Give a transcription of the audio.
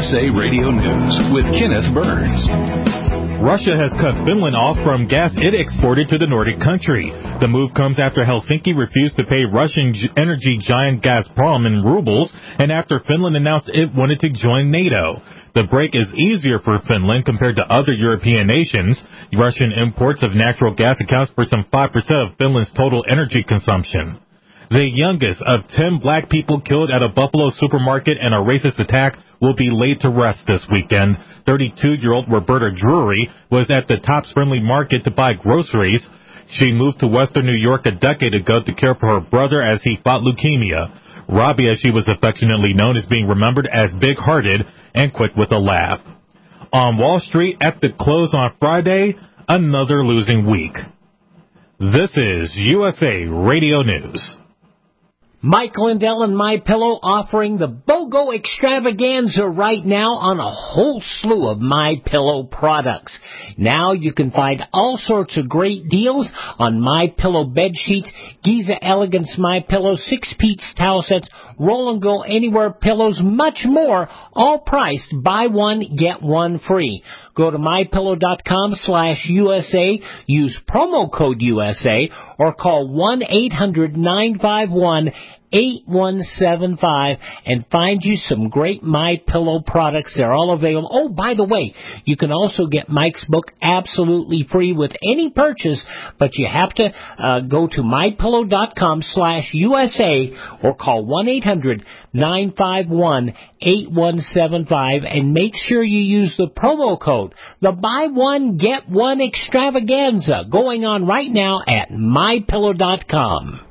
USA Radio News with Kenneth Burns. Russia has cut Finland off from gas it exported to the Nordic country. The move comes after Helsinki refused to pay Russian energy giant Gazprom in rubles, and after Finland announced it wanted to join NATO. The break is easier for Finland compared to other European nations. Russian imports of natural gas accounts for some 5% of Finland's total energy consumption. The youngest of 10 black people killed at a Buffalo supermarket in a racist attack will be laid to rest this weekend. 32-year-old Roberta Drury was at the Tops Friendly Market to buy groceries. She moved to Western New York a decade ago to care for her brother as he fought leukemia. Robbie, as she was affectionately known, is being remembered as big-hearted and quick with a laugh. On Wall Street at the close on Friday, another losing week. This is USA Radio News. Mike Lindell and MyPillow offering the BOGO extravaganza right now on a whole slew of MyPillow products. Now you can find all sorts of great deals on MyPillow bed sheets, Giza Elegance MyPillow, 6-piece towel sets, Roll and Go Anywhere pillows, much more, all priced buy one, get one free. Go to MyPillow.com/USA, use promo code USA, or call 1-800-951-8175 and find you some great MyPillow products. They're all available. Oh, by the way, you can also get Mike's book absolutely free with any purchase, but you have to go to MyPillow.com/USA or call 1-800-951-8175 and make sure you use the promo code, the buy one, get one extravaganza, going on right now at MyPillow.com.